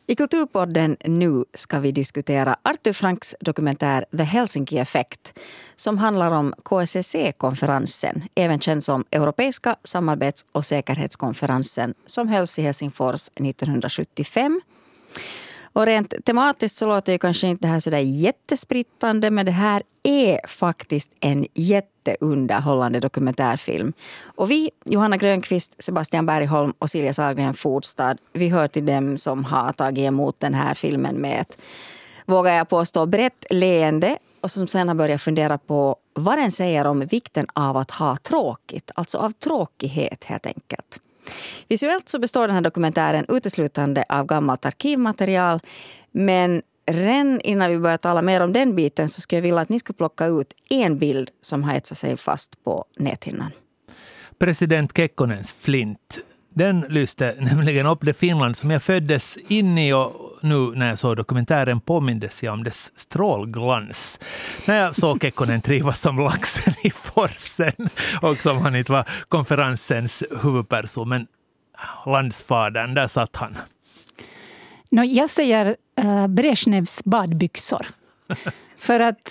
I Kulturpodden nu ska vi diskutera Arthur Franks dokumentär The Helsinki Effect som handlar om KSSE-konferensen, även känd som Europeiska samarbets- och säkerhetskonferensen som hölls i Helsingfors 1975. Och rent tematiskt så låter ju kanske inte det här sådär jättesprittande, men det här är faktiskt en jätteunderhållande dokumentärfilm. Och vi, Johanna Grönqvist, Sebastian Bergholm och Silja Sahlgren Fordstad, vi hör till dem som har tagit emot den här filmen med ett, vågar jag påstå, brett leende och som sen har börjat fundera på vad den säger om vikten av att ha tråkigt, alltså av tråkighet helt enkelt. Visuellt så består den här dokumentären uteslutande av gammalt arkivmaterial, men redan innan vi börjar tala mer om den biten så skulle jag vilja att ni skulle plocka ut en bild som har etsat sig fast på näthinnan. President Kekkonens flint, den lyste nämligen upp det Finland som jag föddes in i, och nu när jag såg dokumentären påmindes jag om dess strålglans. När jag såg Kekkonen trivas som laxen i forsen och som han inte var konferensens huvudperson, men landsfadern, där satt han. Jag säger Brezhnevs badbyxor. För att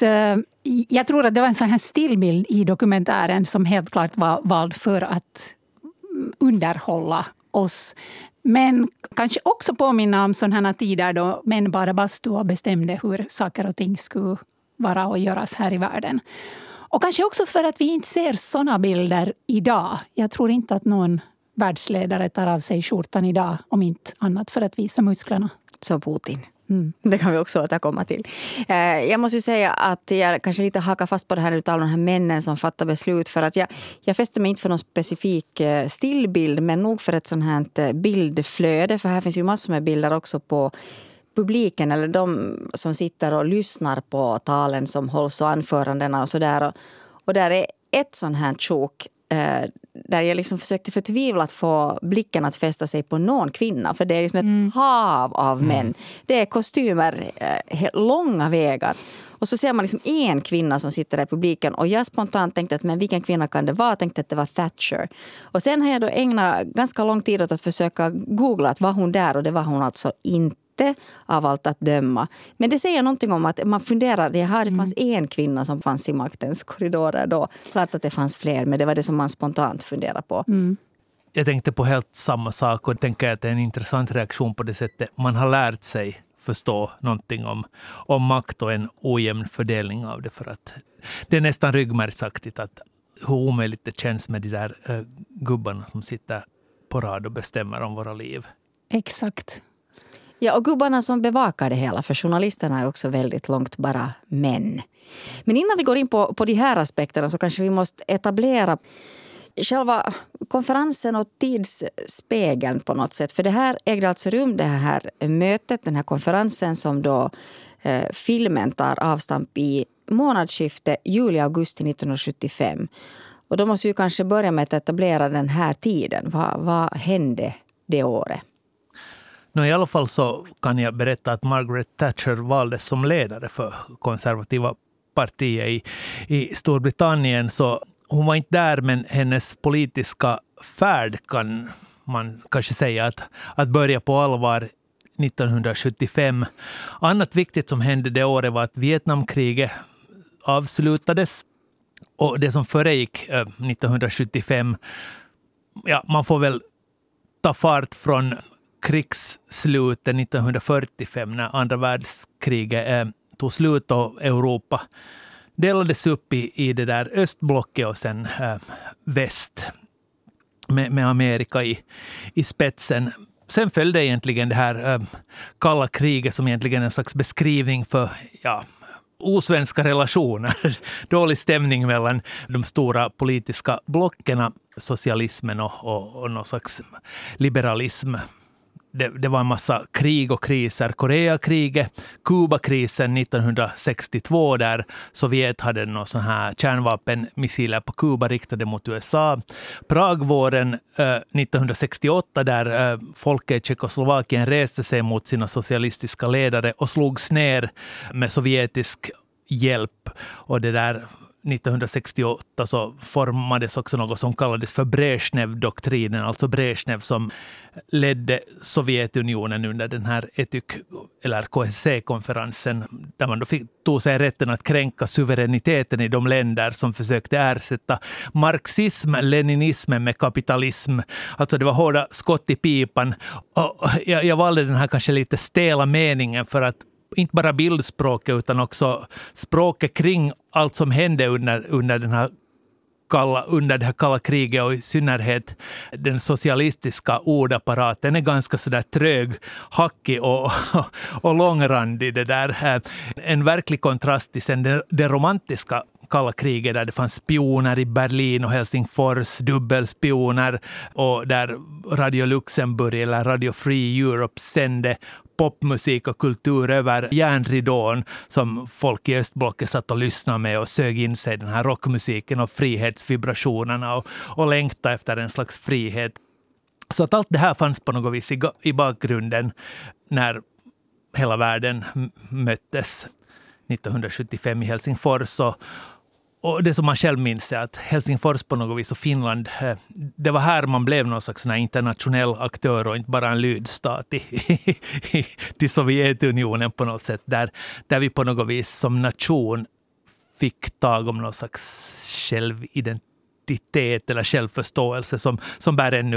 jag tror att det var en sån här stillbild i dokumentären som helt klart var vald för att underhålla oss. Men kanske också påminna om sådana här tider då män bara bastod och bestämde hur saker och ting skulle vara och göras här i världen. Och kanske också för att vi inte ser sådana bilder idag. Jag tror inte att någon världsledare tar av sig skjortan idag, om inte annat för att visa musklerna. Som Putin. Det kan vi också återkomma till. Jag måste ju säga att jag kanske lite hakar fast på det här utav de här männen som fattar beslut, för att jag fäster mig inte för någon specifik stillbild, men nog för ett sånt här bildflöde, för här finns ju massor med bilder också på publiken eller de som sitter och lyssnar på talen som hålls och anförandena och sådär. Och där är ett sånt här tjok där jag liksom försökte förtvivlat få blicken att fästa sig på någon kvinna. För det är liksom ett hav av män. Det är kostymer långa vägar. Och så ser man liksom en kvinna som sitter där i publiken. Och jag spontant tänkte att men vilken kvinna kan det vara? Jag tänkte att det var Thatcher. Och sen har jag då ägnat ganska lång tid åt att försöka googla att var hon där. Och det var hon alltså inte, av allt att döma. Men det säger någonting om att man funderar, det fanns en kvinna som fanns i maktens korridorer då. Klart att det fanns fler, men det var det som man spontant funderar på. Jag tänkte på helt samma sak och tänker att det är en intressant reaktion på det sättet man har lärt sig förstå någonting om makt och en ojämn fördelning av det, för att det är nästan ryggmärgsaktigt att hur omöjligt det känns med de där gubbarna som sitter på rad och bestämmer om våra liv. Exakt. Ja, och gubbarna som bevakar det hela, för journalisterna är också väldigt långt bara män. Men innan vi går in på de här aspekterna så kanske vi måste etablera själva konferensen och tidsspegeln på något sätt. För det här ägde alltså rum, det här mötet, den här konferensen som då filmen tar avstamp i månadsskiftet juli-augusti 1975. Och då måste vi kanske börja med att etablera den här tiden. Vad hände det året? I alla fall så kan jag berätta att Margaret Thatcher valdes som ledare för konservativa partiet i Storbritannien. Så hon var inte där, men hennes politiska färd kan man kanske säga att börja på allvar 1975. Annat viktigt som hände det året var att Vietnamkriget avslutades. Och det som föregick 1975, ja, man får väl ta fart från krigsslutet 1945 när andra världskriget tog slut och Europa delades upp i det där östblocket och sen väst med Amerika i spetsen. Sen följde egentligen det här kalla kriget som egentligen är en slags beskrivning för osvenska relationer. Dålig stämning mellan de stora politiska blocken, socialismen och någon slags liberalism. Det var en massa krig och kriser. Koreakriget, Kubakrisen 1962 där Sovjet hade någon sån här kärnvapenmissiler på Kuba riktade mot USA. Pragvåren 1968 där folket i Tjeckoslovakien reste sig mot sina socialistiska ledare och slogs ner med sovjetisk hjälp. Och det där 1968 så formades också något som kallades för Brezhnev-doktrinen, alltså Brezhnev som ledde Sovjetunionen under den här eller KSC-konferensen där man då tog sig rätten att kränka suveräniteten i de länder som försökte ersätta marxism-leninismen med kapitalism. Alltså det var hårda skott i pipan. Och jag valde den här kanske lite stela meningen för att inte bara bildspråket utan också språket kring allt som hände under det här kalla kriget och i synnerhet den socialistiska ordapparaten är ganska sådär trög, hackig och långrandig. Det där. En verklig kontrast till sen det romantiska kalla kriget där det fanns spioner i Berlin och Helsingfors, dubbelspioner och där Radio Luxemburg eller Radio Free Europe sände popmusik och kultur över järnridån som folk i östblocket satt och lyssnade med och sög in sig den här rockmusiken och frihetsvibrationerna och längtade efter en slags frihet. Så att allt det här fanns på något vis i bakgrunden när hela världen möttes 1975 i Helsingfors. Och det som man själv minns är att Helsingfors på något vis och Finland, det var här man blev någon slags internationell aktör och inte bara en lydstat till Sovjetunionen på något sätt. Där vi på något vis som nation fick tag om någon slags självidentitet eller självförståelse som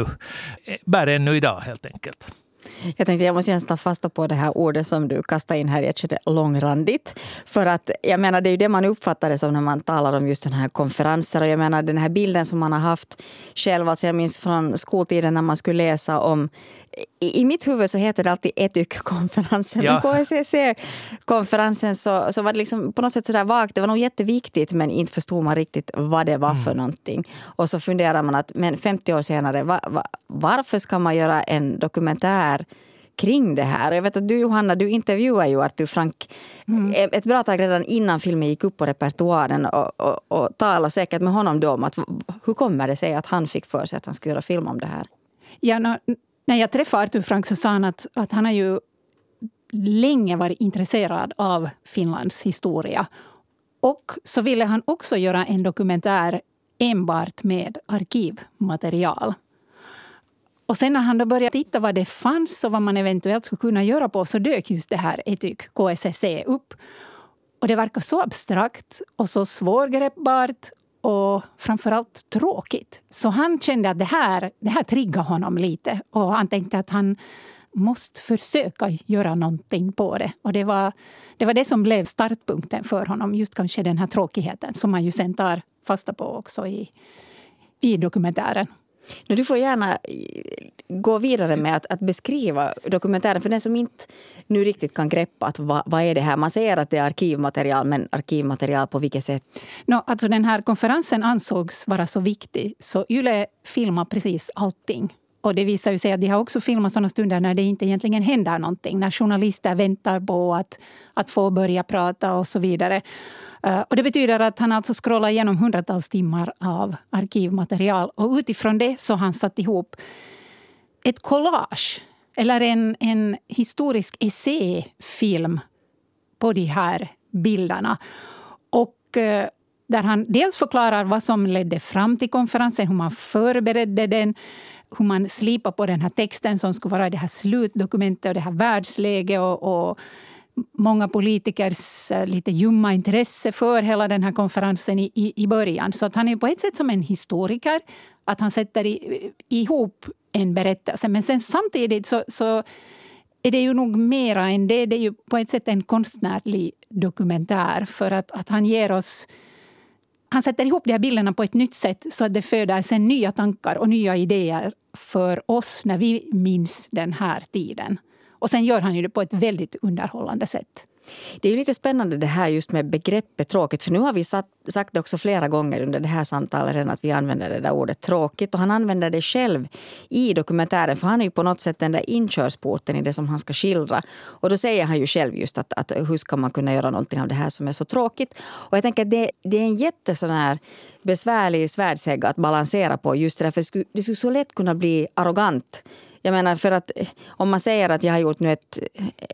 bär ännu idag helt enkelt. Jag tänkte jag måste gärna ta fasta på det här ordet som du kastade in här. Jag kände långrandigt. För att jag menar det är ju det man uppfattar det som när man talar om just den här konferenser. Och jag menar den här bilden som man har haft själv. Alltså jag minns från skoltiden när man skulle läsa om. I mitt huvud så heter det alltid ETYK-konferensen. Ja. Men KSCC-konferensen så var det liksom på något sätt sådär vagt. Det var nog jätteviktigt men inte förstod man riktigt vad det var för någonting. Och så funderar man att men 50 år senare varför ska man göra en dokumentär kring det här? Och jag vet att du Johanna, du intervjuar ju Arthur Frank ett bra tag redan innan filmen gick upp på repertoaren och talade säkert med honom då om att hur kommer det sig att han fick för sig att han skulle göra film om det här? Ja, när jag träffade Arthur Frank så sa han att han har ju länge varit intresserad av Finlands historia. Och så ville han också göra en dokumentär enbart med arkivmaterial. Och sen när han då började titta vad det fanns och vad man eventuellt skulle kunna göra på så dök just det här ETYK KSCC upp. Och det verkar så abstrakt och så svårgreppbart och framförallt tråkigt. Så han kände att det här triggade honom lite och han tänkte att han måste försöka göra någonting på det. Och det var det som blev startpunkten för honom, just kanske den här tråkigheten som man ju sen tar fasta på också i dokumentären. Du får gärna gå vidare med att beskriva dokumentären för den som inte nu riktigt kan greppa att vad är det här. Man säger att det är arkivmaterial, men arkivmaterial på vilket sätt? Alltså den här konferensen ansågs vara så viktig så Yle filmar precis allting. Och det visar ju sig att de har också filmat sådana stunder när det inte egentligen händer någonting. När journalister väntar på att få börja prata och så vidare. Och det betyder att han alltså scrollar igenom hundratals timmar av arkivmaterial. Och utifrån det så har han satt ihop ett collage. Eller en historisk essäfilm på de här bilderna. Och där han dels förklarar vad som ledde fram till konferensen. Hur man förberedde den. Hur man slipar på den här texten som skulle vara det här slutdokumentet och det här världsläget och många politikers lite ljumma intresse för hela den här konferensen i början. Så att han är på ett sätt som en historiker, att han sätter ihop en berättelse. Men sen samtidigt så är det ju nog mera än det. Det är ju på ett sätt en konstnärlig dokumentär för att han ger oss. Han sätter ihop de här bilderna på ett nytt sätt så att det föder sen nya tankar och nya idéer för oss när vi minns den här tiden. Och sen gör han ju det på ett väldigt underhållande sätt. Det är ju lite spännande det här just med begreppet tråkigt. För nu har vi sagt det också flera gånger under det här samtalet att vi använder det där ordet tråkigt. Och han använder det själv i dokumentären. För han är ju på något sätt den där inkörsporten i det som han ska skildra. Och då säger han ju själv just att hur ska man kunna göra någonting av det här som är så tråkigt. Och jag tänker att det är en jättesån här besvärlig svärdshägg att balansera på just det där. För det skulle så lätt kunna bli arrogant. Jag menar för att om man säger att jag har gjort nu ett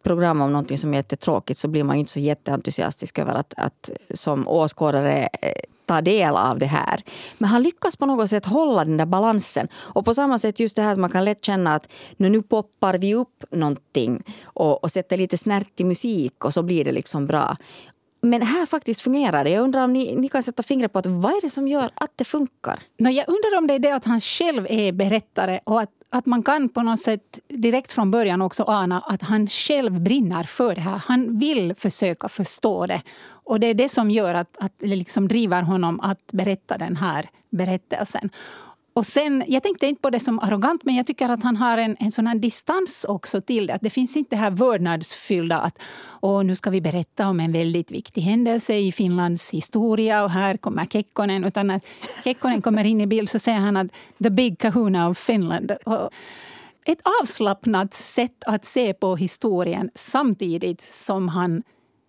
program om någonting som är jättetråkigt så blir man ju inte så jätteentusiastisk över att som åskådare ta del av det här. Men han lyckas på något sätt hålla den där balansen. Och på samma sätt just det här att man kan lätt känna att nu poppar vi upp någonting och sätter lite snärtig musik och så blir det liksom bra. Men här faktiskt fungerar det. Jag undrar om ni kan sätta fingret på att vad är det som gör att det funkar? Jag undrar om det är det att han själv är berättare och att man kan på något sätt direkt från början också ana att han själv brinner för det här. Han vill försöka förstå det. Och det är det som gör att det liksom driver honom att berätta den här berättelsen. Och sen, jag tänkte inte på det som arrogant, men jag tycker att han har en sån här distans också till det. Att det finns inte det här vördnadsfyllda att nu ska vi berätta om en väldigt viktig händelse i Finlands historia och här kommer Kekkonen. Utan när Kekkonen kommer in i bild så säger han att the big kahuna of Finland. Och ett avslappnat sätt att se på historien samtidigt som han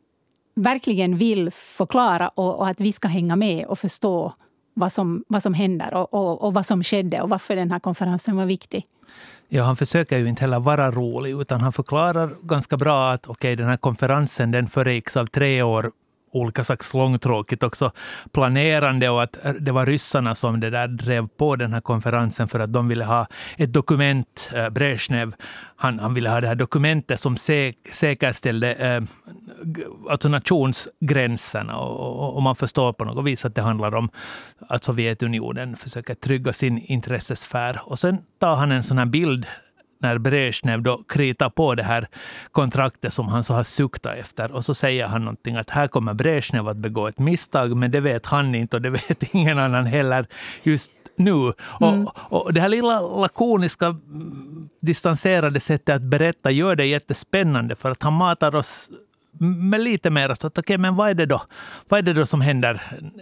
verkligen vill förklara och att vi ska hänga med och förstå vad som händer och vad som skedde och varför den här konferensen var viktig. Ja, han försöker ju inte heller vara rolig utan han förklarar ganska bra att den här konferensen den föregicks av 3 år olika slags långtråkigt också planerande och att det var ryssarna som det där drev på den här konferensen för att de ville ha ett dokument, Brezhnev, han ville ha det här dokumentet som säkerställde alltså nationsgränserna och man förstår på något vis att det handlar om att Sovjetunionen försöker trygga sin intressesfär och sen tar han en sån här bild när Brezhnev då kritar på det här kontraktet som han så har suktat efter och så säger han någonting att här kommer Brezhnev att begå ett misstag men det vet han inte och det vet ingen annan heller just nu. Och det här lilla lakoniska distanserade sättet att berätta gör det jättespännande för att han matar oss med lite mer så att men vad är det då som händer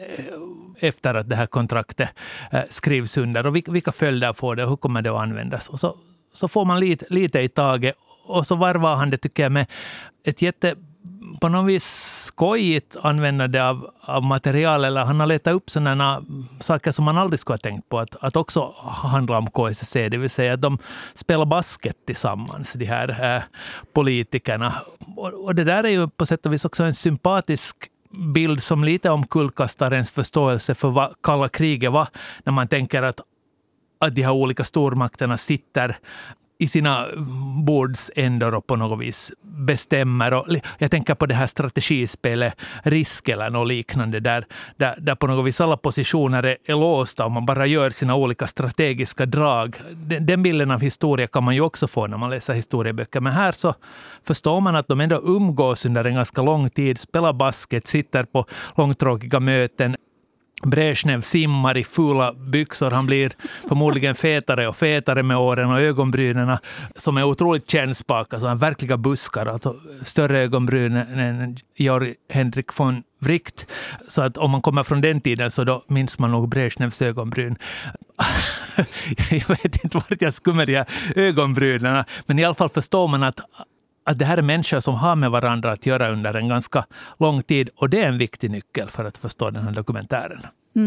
efter att det här kontraktet skrivs under och vilka följder får det och hur kommer det att användas och så får man lite i taget och så varvar han det tycker jag med ett på något vis skojigt användande av material eller han har letat upp sådana saker som man aldrig skulle ha tänkt på att också handla om KSSC, det vill säga att de spelar basket tillsammans, de här politikerna. Och det där är ju på sätt och vis också en sympatisk bild som lite omkullkastar ens förståelse för vad kalla kriget var när man tänker att de här olika stormakterna sitter i sina bordsändor och på något vis bestämmer. Och jag tänker på det här strategispelet Riskelen och liknande där på något vis alla positioner är låsta och man bara gör sina olika strategiska drag. Den bilden av historia kan man ju också få när man läser historieböcker. Men här så förstår man att de ändå umgås under en ganska lång tid, spelar basket, sitter på långtråkiga möten. Brezhnev simmar i fula byxor. Han blir förmodligen fetare och fetare med åren och ögonbrynen som är otroligt kärnspaka, så verkliga buskar, alltså större ögonbryn än Georg Henrik von Wright. Så att om man kommer från den tiden så då minns man nog Brezhnevs ögonbryn. Jag vet inte vart jag skummar de här ögonbrynen, men i alla fall förstår man att det här är människor som har med varandra att göra under en ganska lång tid. Och det är en viktig nyckel för att förstå den här dokumentären.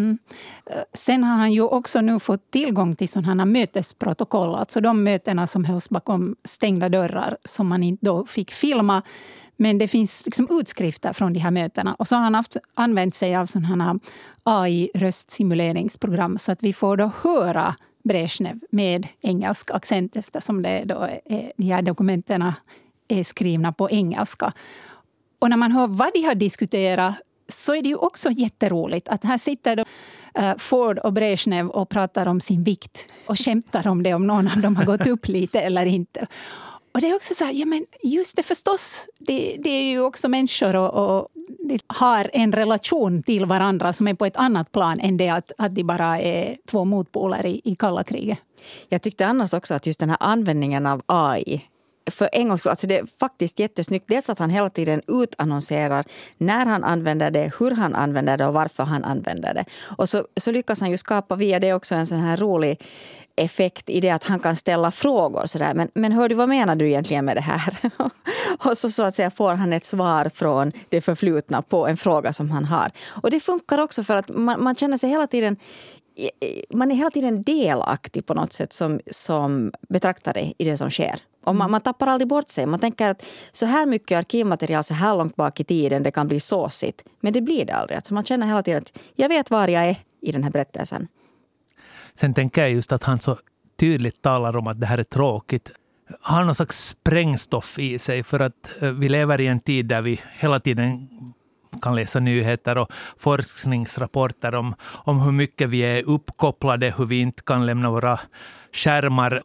Sen har han ju också nu fått tillgång till sådana mötesprotokoll. Alltså de mötena som hölls bakom stängda dörrar som man inte då fick filma. Men det finns liksom utskrifter från de här mötena. Och så har han använt sig av sådana AI-röstsimuleringsprogram så att vi får då höra Brezhnev med engelsk accent eftersom det då är, de här dokumenten är skrivna på engelska. Och när man hör vad de har diskuterat så är det ju också jätteroligt att här sitter då Ford och Brezhnev och pratar om sin vikt och skämtar om det, om någon av dem har gått upp lite eller inte. Och det är också så här, ja men just det förstås, det är ju också människor och de har en relation till varandra som är på ett annat plan än det att de bara är två motpoler i kalla kriget. Jag tyckte annars också att just den här användningen av AI för en gångs skull, alltså det är faktiskt jättesnyggt. Dels att han hela tiden utannonserar när han använder det, hur han använder det och varför han använder det. Och så lyckas han ju skapa via det också en sån här rolig effekt i det att han kan ställa frågor sådär. Men hör du, vad menar du egentligen med det här? Och så att säga får han ett svar från det förflutna på en fråga som han har. Och det funkar också för att man känner sig hela tiden man är hela tiden delaktig på något sätt som betraktare i det som sker. Och man tappar aldrig bort sig. Man tänker att så här mycket arkivmaterial så här långt bak i tiden, det kan bli såsigt. Men det blir det aldrig. Alltså man känner hela tiden att jag vet var jag är i den här berättelsen. Sen tänker jag just att han så tydligt talar om att det här är tråkigt. Han har någon slags sprängstoff i sig, för att vi lever i en tid där vi hela tiden kan läsa nyheter och forskningsrapporter om hur mycket vi är uppkopplade, hur vi inte kan lämna våra skärmar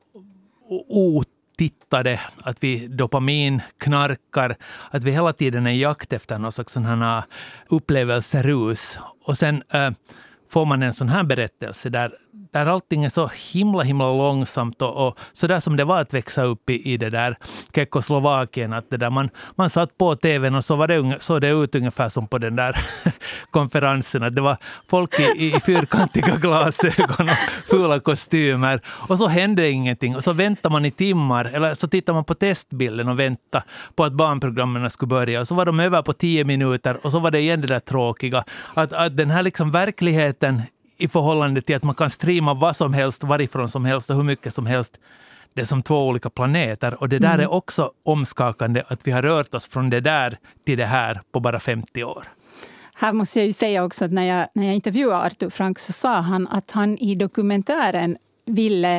otittade, att vi dopamin knarkar, att vi hela tiden är i jakt efter någon slags sån här upplevelserus. Och sen får man en sån här berättelse där allting är så himla långsamt och så där som det var att växa upp i det där Tjeckoslovakien, att det där man satt på tvn och så det ut ungefär som på den där konferensen, att det var folk i fyrkantiga glasögon och fula kostymer, och så hände ingenting, och så väntar man i timmar, eller så tittar man på testbilden och väntar på att barnprogrammen skulle börja, och så var de över på 10 minuter och så var det igen det där tråkiga, att den här liksom verkligheten i förhållande till att man kan streama vad som helst, varifrån som helst och hur mycket som helst. Det är som 2 olika planeter, och det där är också omskakande, att vi har rört oss från det där till det här på bara 50 år. Här måste jag ju säga också att när jag intervjuade Arthur Frank så sa han att han i dokumentären ville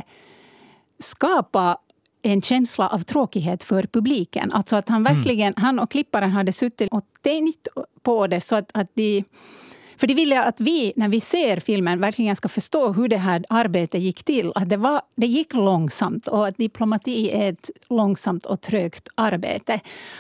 skapa en känsla av tråkighet för publiken. Alltså att han verkligen, han och klipparen hade suttit och tänkt på det så att de... För det vill jag att vi, när vi ser filmen, verkligen ska förstå hur det här arbetet gick till. Att det gick långsamt, och att diplomati är ett långsamt och trögt arbete.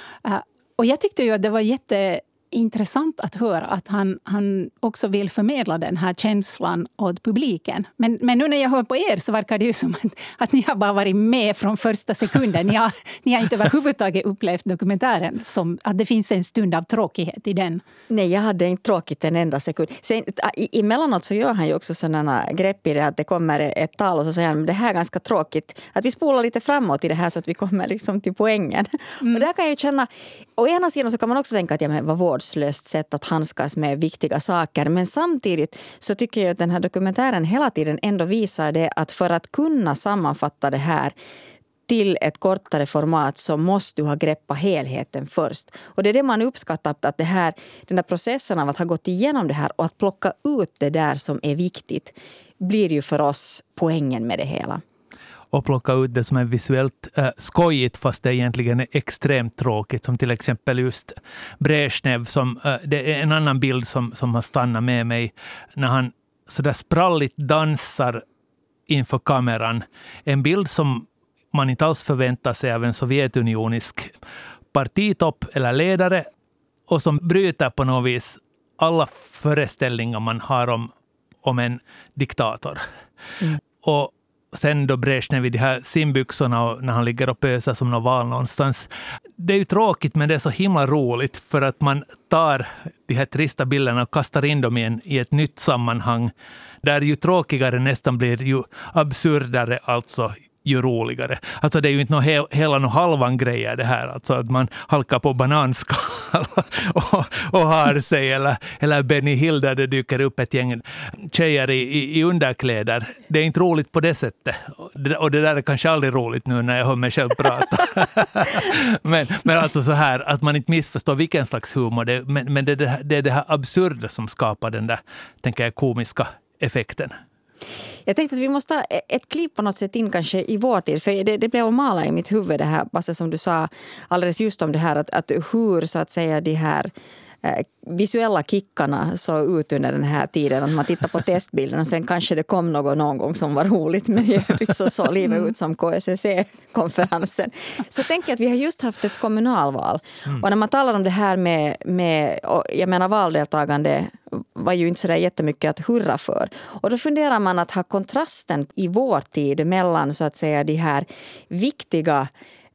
Och jag tyckte ju att det var jätteintressant att höra att han också vill förmedla den här känslan åt publiken. Men nu när jag hör på er så verkar det ju som att ni har bara varit med från första sekunden. Ni har inte överhuvudtaget upplevt dokumentären som att det finns en stund av tråkighet i den. Nej, jag hade inte tråkigt en enda sekund. Sen, emellanåt så gör han ju också sådana grepp i det, att det kommer ett tal och så säger han, det här är ganska tråkigt. Att vi spolar lite framåt i det här så att vi kommer liksom till poängen. Och där kan jag ju känna, å ena sidan så kan man också tänka att det var vårdslöst sätt att handskas med viktiga saker. Men samtidigt så tycker jag att den här dokumentären hela tiden ändå visar det, att för att kunna sammanfatta det här till ett kortare format så måste du ha greppat helheten först. Och det är det man uppskattar, att den där processen av att ha gått igenom det här och att plocka ut det där som är viktigt blir ju för oss poängen med det hela. Och plocka ut det som är visuellt skojigt fast det egentligen är extremt tråkigt, som till exempel just Brezhnev, som det är en annan bild som har stannat med mig när han så där spralligt dansar inför kameran. En bild som man inte alls förväntar sig av en sovjetunionisk partitopp eller ledare, och som bryter på något vis alla föreställningar man har om en diktator. Och sen då Brezhnev i de här simbyxorna och när han ligger och pösar som någon val någonstans. Det är ju tråkigt, men det är så himla roligt, för att man tar de här trista bilderna och kastar in dem i ett nytt sammanhang där ju tråkigare nästan blir, ju absurdare, alltså ju roligare. Alltså det är ju inte hela halvan grejer det här. Alltså att man halkar på bananskal och har sig. Eller Benny Hill där det dyker upp ett gäng tjejer i underkläder. Det är inte roligt på det sättet. Och det där är kanske aldrig roligt nu när jag hör mig själv prata. men alltså så här, att man inte missförstår vilken slags humor. Men det är det här absurda som skapar den där, tänker jag, komiska effekten. Jag tänkte att vi måste ha ett klipp på något sätt in kanske i vår tid. För det blev att mala i mitt huvud det här, Basse, som du sa alldeles just om det här. Att hur så att säga de här visuella kickarna såg ut under den här tiden. Att man tittar på testbilden och sen kanske det kom någon gång som var roligt. Men i övrigt så såg livet ut som KSSE-konferensen. Så tänker jag att vi har just haft ett kommunalval. Och när man talar om det här med jag menar valdeltagande var ju inte så där jättemycket att hurra för. Och då funderar man att ha kontrasten i vår tid mellan så att säga de här viktiga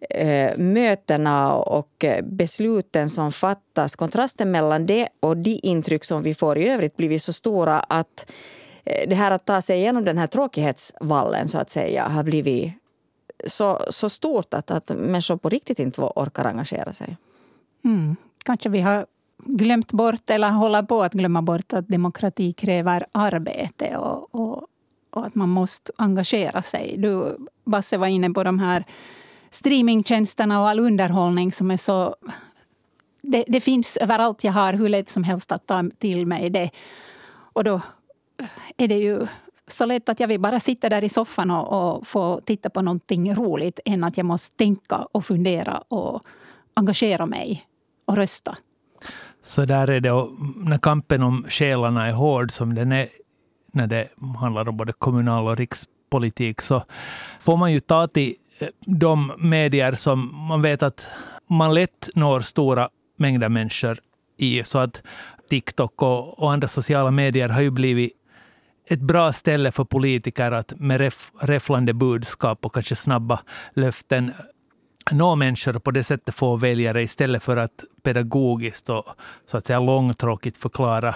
mötena och besluten som fattas. Kontrasten mellan det och de intryck som vi får i övrigt blir så stora att det här att ta sig igenom den här tråkighetsvallen så att säga har blivit så stort att människor på riktigt inte orkar engagera sig. Kanske vi har glömt bort eller håller på att glömma bort att demokrati kräver arbete och att man måste engagera sig. Du, Basse, var inne på de här streamingtjänsterna och all underhållning som är så... Det finns överallt. Jag har hur lätt som helst att ta till mig det. Och då är det ju så lätt att jag vill bara sitta där i soffan och få titta på någonting roligt än att jag måste tänka och fundera och engagera mig och rösta. Så där är det, och när kampen om själarna är hård som den är när det handlar om både kommunal- och rikspolitik, så får man ju ta till de medier som man vet att man lätt når stora mängder människor i. Så att TikTok och andra sociala medier har ju blivit ett bra ställe för politiker att med räfflande budskap och kanske snabba löften nå människor på det sättet få väljare istället för att pedagogiskt och så att säga långtråkigt förklara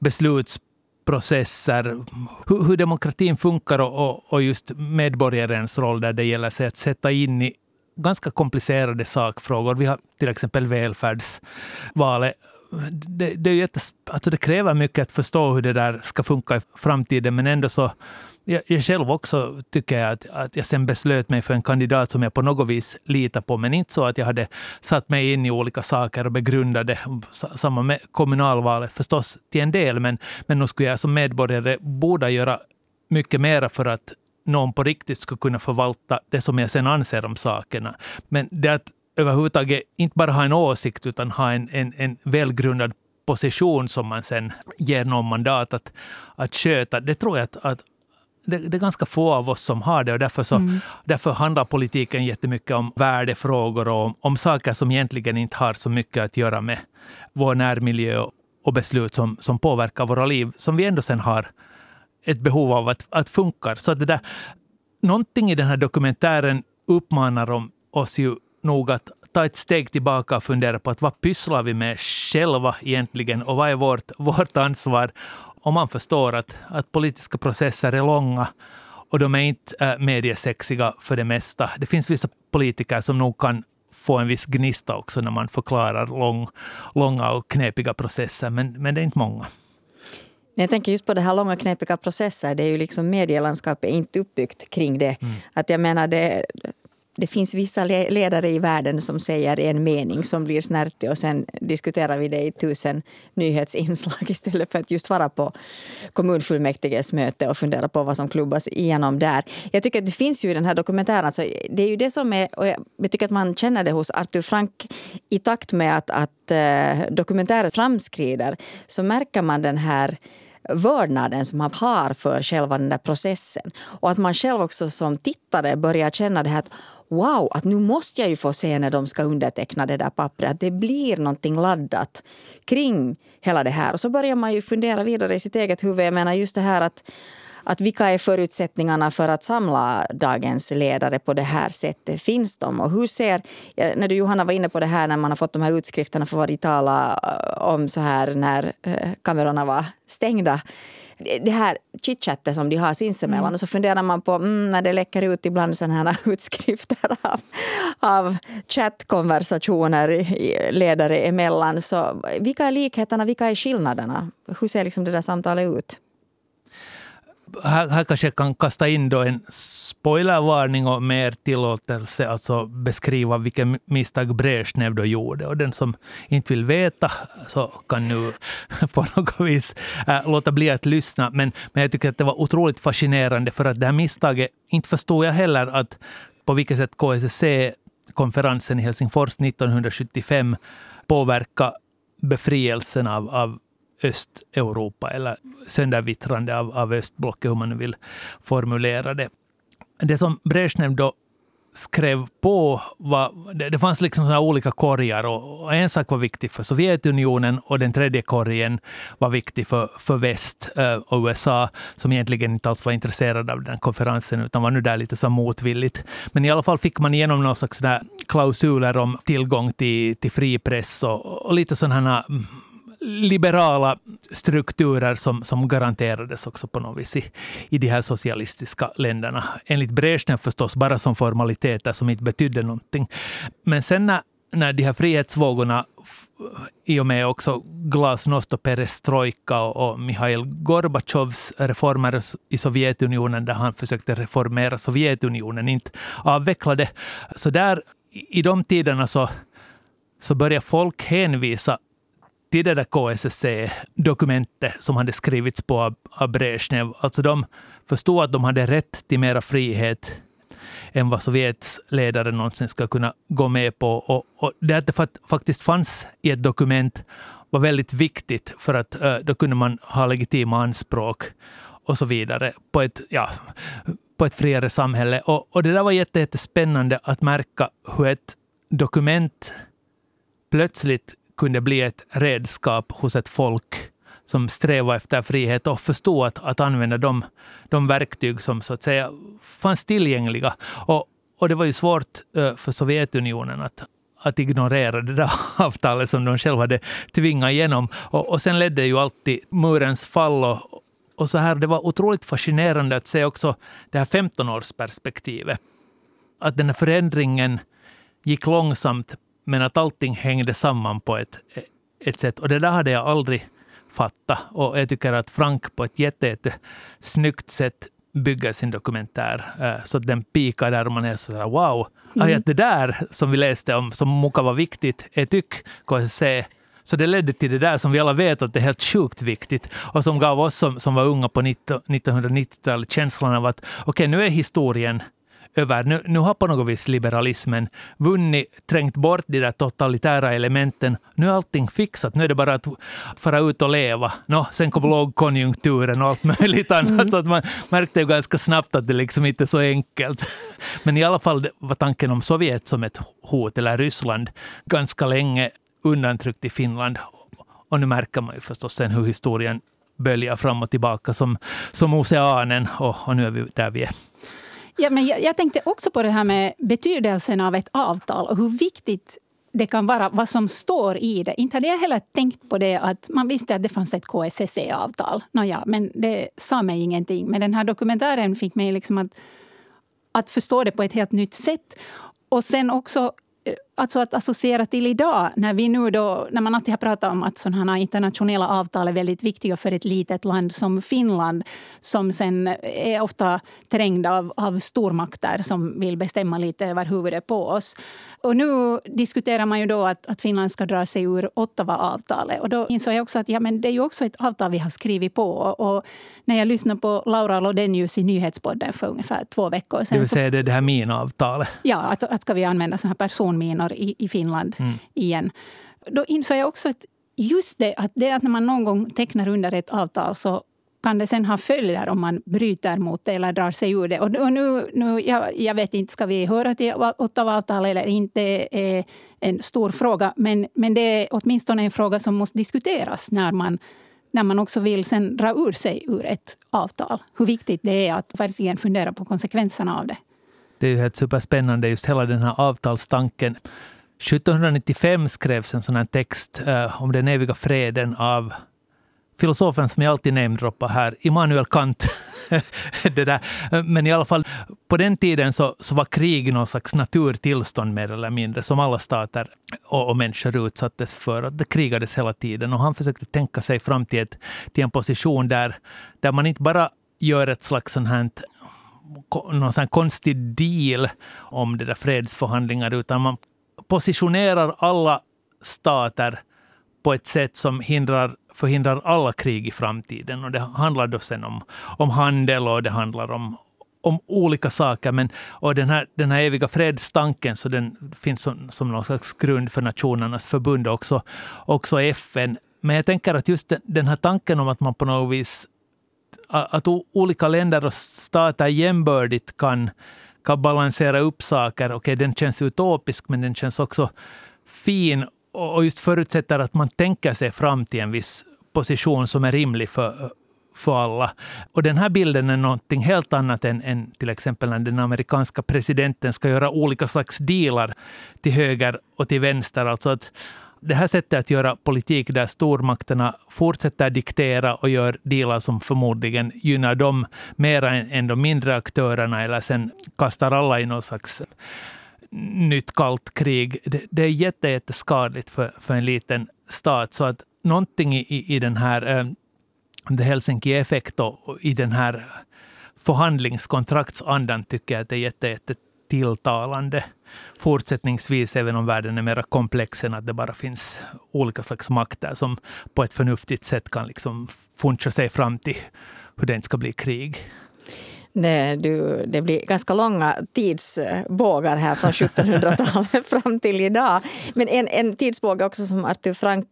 beslutsprocesser, hur demokratin funkar och just medborgarens roll där det gäller sig att sätta in i ganska komplicerade sakfrågor. Vi har till exempel välfärdsvalet. Det kräver mycket att förstå hur det där ska funka i framtiden, men ändå så jag själv också tycker jag att jag sen beslöt mig för en kandidat som jag på något vis litar på, men inte så att jag hade satt mig in i olika saker och begrundade. Samma med kommunalvalet förstås till en del, men nu skulle jag som medborgare borde göra mycket mer för att någon på riktigt skulle kunna förvalta det som jag sen anser om sakerna. Men det att överhuvudtaget inte bara ha en åsikt utan ha en välgrundad position som man sen ger någon mandat att sköta, det tror jag att det är ganska få av oss som har det, och därför handlar politiken jättemycket om värdefrågor och om saker som egentligen inte har så mycket att göra med vår närmiljö och beslut som påverkar våra liv, som vi ändå sen har ett behov av att funka. Så att det där, någonting i den här dokumentären uppmanar oss ju nog att ta ett steg tillbaka och fundera på att vad pysslar vi med själva egentligen och vad är vårt ansvar, om man förstår att politiska processer är långa och de är inte mediesexiga för det mesta. Det finns vissa politiker som nog kan få en viss gnista också när man förklarar långa och knepiga processer, men det är inte många. Jag tänker just på det här långa knepiga processer, det är ju liksom medielandskapet inte uppbyggt kring det. Att jag menar det finns vissa ledare i världen som säger en mening som blir snärtig och sen diskuterar vi det i 1000 nyhetsinslag istället för att just vara på kommunfullmäktiges möte och fundera på vad som klubbas igenom där. Jag tycker att det finns ju i den här dokumentären, alltså, det är ju det som är, och jag tycker att man känner det hos Arthur Frank i takt med att dokumentären framskrider, så märker man den här vördnaden som man har för själva den där processen. Och att man själv också som tittare börjar känna det här att wow, att nu måste jag ju få se när de ska underteckna det där pappret. Att det blir någonting laddat kring hela det här. Och så börjar man ju fundera vidare i sitt eget huvud. Jag menar just det här att vilka är förutsättningarna för att samla dagens ledare på det här sättet? Finns de? Och hur ser, när du Johanna var inne på det här när man har fått de här utskrifterna för vad de talar om så här när kamerorna var stängda. Det här chitchatten som de har sinsemellan och så funderar man på när det läcker ut ibland sådana här utskrifter av chattkonversationer ledare emellan. Så vilka är likheterna, vilka är skillnaderna? Hur ser liksom det där samtalet ut? Här kanske jag kan kasta in då en spoilervarning och mer tillåtelse, alltså beskriva vilken misstag Brezhnev då gjorde. Och den som inte vill veta så kan nu på något vis låta bli att lyssna. Men jag tycker att det var otroligt fascinerande, för att det här misstaget, inte förstod jag heller att på vilket sätt KSSE-konferensen i Helsingfors 1975 påverkar befrielsen av Östeuropa eller söndervittrande av östblocket, hur man vill formulera det. Det som Brezhnev då skrev på det fanns liksom såna olika korgar, och en sak var viktig för Sovjetunionen och den tredje korgen var viktig för väst och USA, som egentligen inte alls var intresserade av den konferensen utan var nu där lite så motvilligt. Men i alla fall fick man igenom några slags klausuler om tillgång till fri press och lite sådana liberala strukturer som garanterades också på något vis i de här socialistiska länderna. Enligt Brezhnev förstås bara som formaliteter som inte betydde någonting. Men sen när de här frihetsvågorna i och med också glasnost och perestrojka och Mikhail Gorbatjovs reformer i Sovjetunionen där han försökte reformera Sovjetunionen, inte avvecklade. Så där i de tiderna så började folk hänvisa till det där KSSC-dokumentet som hade skrivits på av Brezhnev. Alltså de förstod att de hade rätt till mera frihet än vad Sovjets ledare någonsin ska kunna gå med på. Och det att det faktiskt fanns i ett dokument var väldigt viktigt för att då kunde man ha legitima anspråk och så vidare på ett friare samhälle. Och det där var jättespännande att märka hur ett dokument plötsligt kunde bli ett redskap hos ett folk som strävar efter frihet och förstå att använda de verktyg som så att säga fanns tillgängliga. Och det var ju svårt för Sovjetunionen att ignorera det där avtalet som de själva hade tvingat igenom. Och sen ledde ju alltid murens fall och så här. Det var otroligt fascinerande att se också det här 15-årsperspektivet. Att den här förändringen gick långsamt men att allting hängde samman på ett sätt. Och det där hade jag aldrig fattat. Och jag tycker att Frank på ett jättesnyggt sätt bygger sin dokumentär. Så att den pikar där och man är så här, wow. Att det där som vi läste om som muka var viktigt är KSSC. Så det ledde till det där som vi alla vet att det är helt sjukt viktigt. Och som gav oss som var unga på 1990-talet känslan av att okej, nu är historien över. Nu har på något vis liberalismen vunnit, trängt bort de där totalitära elementen. Nu är allting fixat. Nu är det bara att fara ut och leva. Sen kom lågkonjunkturen och allt möjligt annat. Så att man märkte ju ganska snabbt att det liksom inte är så enkelt. Men i alla fall var tanken om Sovjet som ett hot, eller Ryssland, ganska länge undantryckt i Finland. Och nu märker man ju förstås sen hur historien böljar fram och tillbaka som oceanen. Och nu är vi där vi är. Ja, men jag tänkte också på det här med betydelsen av ett avtal och hur viktigt det kan vara vad som står i det. Inte hade jag heller tänkt på det att man visste att det fanns ett KSSC-avtal. Men det sa mig ingenting. Men den här dokumentären fick mig liksom att förstå det på ett helt nytt sätt. Och sen också alltså att associera till idag när vi nu då, när man alltid har pratat om att sådana här internationella avtal är väldigt viktiga för ett litet land som Finland som sen är ofta trängd av stormakter som vill bestämma lite över huvudet på oss. Och nu diskuterar man ju då att Finland ska dra sig ur Ottawa-avtalet. Och då insåg jag också att men det är ju också ett avtal vi har skrivit på. Och när jag lyssnade på Laura Lodenius i Nyhetspodden för ungefär 2 veckor sedan. Det vill säga det här minavtalet. Ja, att ska vi använda sådana här personminor i Finland igen. Då insåg jag också att just det att när man någon gång tecknar under ett avtal så kan det sen ha följder om man bryter mot det eller drar sig ur det. Och nu jag vet inte, ska vi höra till Ottawa-avtal eller inte är en stor fråga. Men det är åtminstone en fråga som måste diskuteras när man också vill sen dra ur sig ur ett avtal. Hur viktigt det är att verkligen fundera på konsekvenserna av det. Det är ju helt superspännande just hela den här avtalstanken. 1795 skrevs en sån här text om den eviga freden av filosofen som jag alltid namedroppar här, Immanuel Kant. Det där. Men i alla fall, på den tiden så var krig någon slags naturtillstånd mer eller mindre som alla stater och människor utsattes för. Att det krigades hela tiden och han försökte tänka sig fram till en position där man inte bara gör ett slags någon sån här konstig deal om det där fredsförhandlingar utan man positionerar alla stater på ett sätt som förhindrar alla krig i framtiden. Och det handlar då sen om handel och det handlar om olika saker. Och den här eviga fredstanken så den finns som någon slags grund för Nationernas förbund också FN. Men jag tänker att just den här tanken om att man på något vis att olika länder och stater jämbördigt kan balansera upp saker. Okej, den känns utopisk men den känns också fin och just förutsätter att man tänker sig fram till en viss position som är rimlig för alla. Och den här bilden är någonting helt annat än till exempel när den amerikanska presidenten ska göra olika slags dealar till höger och till vänster. Alltså att det här sättet att göra politik där stormakterna fortsätter diktera och gör dealar som förmodligen gynnar dem mer än de mindre aktörerna eller sen kastar alla i någon slags nytt kallt krig. Det är jätteskadligt för en liten stat. Så att någonting i den här Helsinki-effekt och i den här förhandlingskontraktsandan tycker jag att det är jättetilltalande. Fortsättningsvis, även om världen är mer komplex än att det bara finns olika slags makter som på ett förnuftigt sätt kan liksom funcha sig fram till hur det inte ska bli krig. Det blir ganska långa tidsbågar här från 1700-talet fram till idag. Men en tidsbåge också som Arthur Frank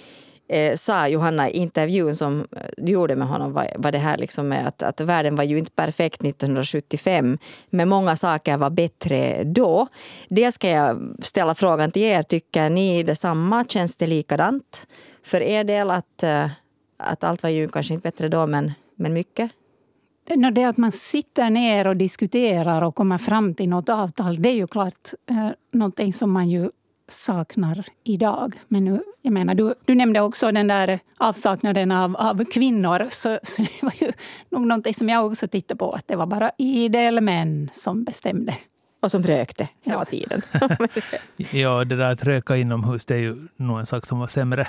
sa Johanna i intervjun som du gjorde med honom var det här liksom med att världen var ju inte perfekt 1975 men många saker var bättre då. Det ska jag ställa frågan till er. Tycker ni detsamma? Känns det likadant? För er del att allt var ju kanske inte bättre då men mycket? Det att man sitter ner och diskuterar och kommer fram till något avtal, det är ju klart någonting som man ju saknar idag. Men nu, jag menar, du nämnde också den där avsaknaden av kvinnor, så det var ju nog någonting som jag också tittade på, att det var bara idel män som bestämde. Och som rökte hela tiden. Ja, det där att röka inomhus, det är ju nog en sak som var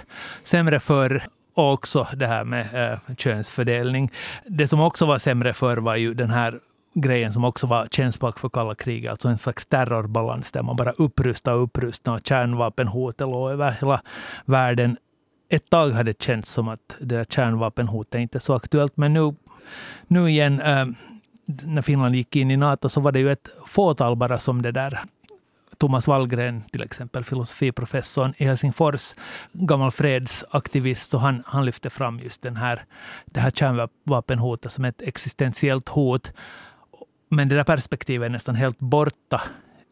sämre förr. Och också det här med könsfördelning. Det som också var sämre förr var ju den här grejen som också var känsbak för kalla krig. Alltså en slags terrorbalans där man bara upprustar och kärnvapenhotet låg över hela världen. Ett tag hade det känts som att det där kärnvapenhotet inte är så aktuellt. Men nu igen, när Finland gick in i NATO så var det ju ett fåtal bara som det där. Thomas Wallgren, till exempel filosofiprofessorn i Helsingfors, gammal fredsaktivist, så han lyfte fram just det här kärnvapenhotet som ett existentiellt hot. Men det där perspektivet är nästan helt borta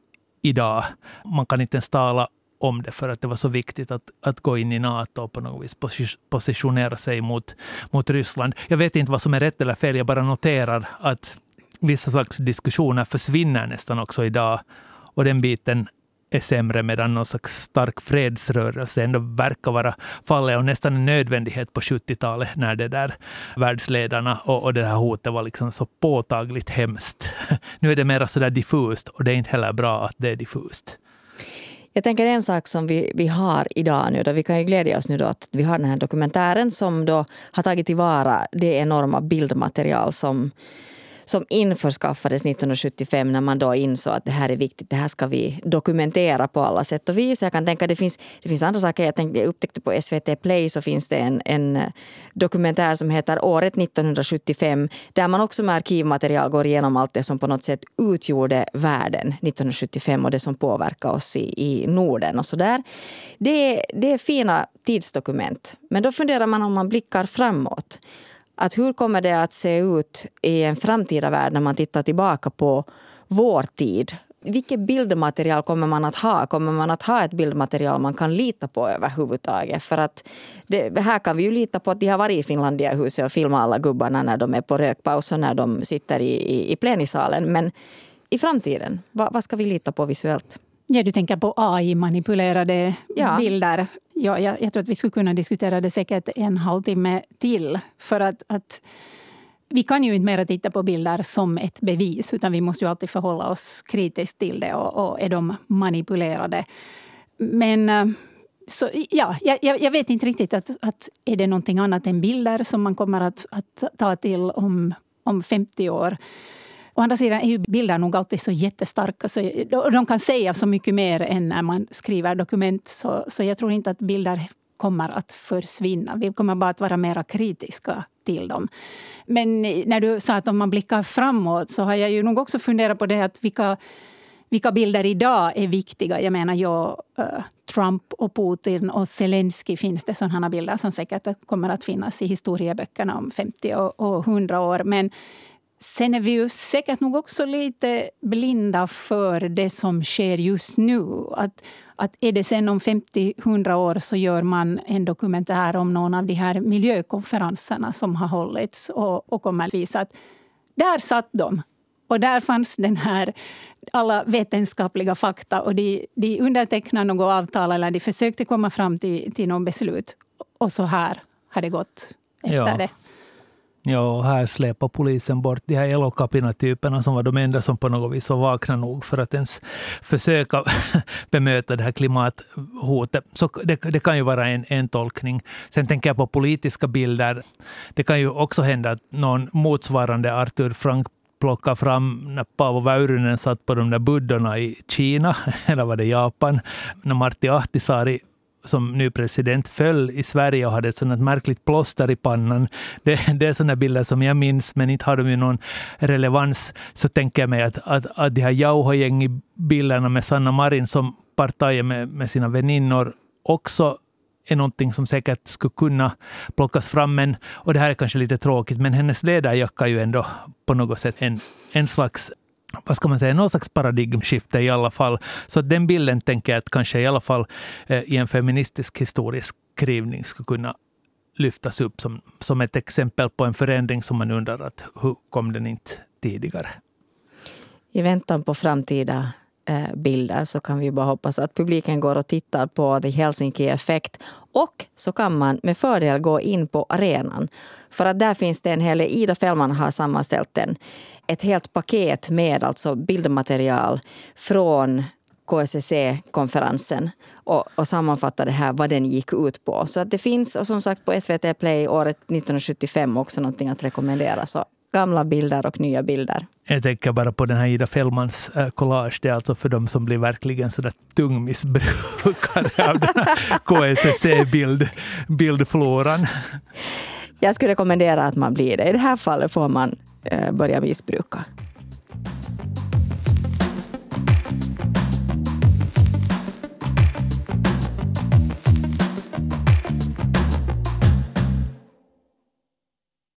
idag. Man kan inte ens tala om det för att det var så viktigt att gå in i NATO och på något vis positionera sig mot Ryssland. Jag vet inte vad som är rätt eller fel, jag bara noterar att vissa slags diskussioner försvinner nästan också idag. Och den biten är sämre medan någon slags stark fredsrörelse ändå verkar vara fallet och nästan en nödvändighet på 70-talet när det där världsledarna och det här hotet var liksom så påtagligt hemskt. Nu är det mer så där diffust och det är inte heller bra att det är diffust. Jag tänker en sak som vi har idag nu, då vi kan ju glädja oss nu då att vi har den här dokumentären som då har tagit tillvara det enorma bildmaterial som införskaffades 1975 när man då insåg att det här är viktigt, det här ska vi dokumentera på alla sätt och vis. Jag kan tänka att det finns andra saker. Jag upptäckte på SVT Play så finns det en dokumentär som heter Året 1975 där man också med arkivmaterial går igenom allt det som på något sätt utgjorde världen 1975 och det som påverkar oss i Norden och sådär. Det är fina tidsdokument. Men då funderar man om man blickar framåt. Att hur kommer det att se ut i en framtida värld när man tittar tillbaka på vår tid? Vilket bildmaterial kommer man att ha? Kommer man att ha ett bildmaterial man kan lita på överhuvudtaget? För att här kan vi ju lita på att de har varit i Finlandiahuset och filmat alla gubbarna när de är på rökpaus och när de sitter i plenisalen. Men i framtiden, vad ska vi lita på visuellt? Ja, du tänker på AI-manipulerade bilder. Ja, jag tror att vi skulle kunna diskutera det säkert en halvtimme till. För att vi kan ju inte mer titta på bilder som ett bevis utan vi måste ju alltid förhålla oss kritiskt till det och är de manipulerade. Men så, ja, jag vet inte riktigt att är det någonting annat än bilder som man kommer att ta till om 50 år. Å andra sidan är ju bilder nog alltid så jättestarka så de kan säga så mycket mer än när man skriver dokument. Så jag tror inte att bilder kommer att försvinna. Vi kommer bara att vara mer kritiska till dem. Men när du sa att om man blickar framåt så har jag ju nog också funderat på det att vilka bilder idag är viktiga. Jag menar Trump och Putin och Zelensky finns det sådana bilder som säkert kommer att finnas i historieböckerna om 50 och 100 år. Men sen är vi ju säkert nog också lite blinda för det som sker just nu. Att är det sen om 50-100 år så gör man en dokumentär om någon av de här miljökonferenserna som har hållits och kommer att visa att där satt de. Och där fanns den här alla vetenskapliga fakta och de undertecknade något avtal eller de försökte komma fram till något beslut. Och så här har det gått efter det. Ja, och här släpar polisen bort de här elokapina-typerna som var de enda som på något vis var vakna nog för att ens försöka bemöta det här klimathotet. Så det kan ju vara en tolkning. Sen tänker jag på politiska bilder. Det kan ju också hända att någon motsvarande Arthur Frank plocka fram när Paavo Väyrynen satt på de där buddorna i Kina, eller var det Japan, när Martti Ahtisaari som ny president föll i Sverige och hade ett sådant märkligt plåster i pannan. Det är sådana bilder som jag minns, men inte har de ju någon relevans. Så tänker jag mig att de här Jauho-gäng-bilderna med Sanna Marin som partajer med sina väninnor också är någonting som säkert skulle kunna plockas fram. Men, och det här är kanske lite tråkigt, men hennes ledarjacka är ju ändå på något sätt en slags, vad ska man säga, någon slags paradigmskifte i alla fall. Så den bilden tänker jag att kanske i alla fall i en feministisk historisk skrivning skulle kunna lyftas upp som ett exempel på en förändring som man undrar att hur kom den inte tidigare. I väntan på framtida bilder så kan vi bara hoppas att publiken går och tittar på The Helsinki Effect, och så kan man med fördel gå in på arenan för att där finns det en hel del. Ida Fällman har sammanställt ett helt paket med alltså bildmaterial från KSCC-konferensen och sammanfattar det här vad den gick ut på. Så att det finns, och som sagt på SVT Play året 1975 också någonting att rekommendera. Så gamla bilder och nya bilder. Jag tänker bara på den här Ida Fällmans collage. Det är alltså för de som blir verkligen sådär tungmissbrukare av den här KSCC-bildfloran. Jag skulle rekommendera att man blir det. I det här fallet får man börja missbruka.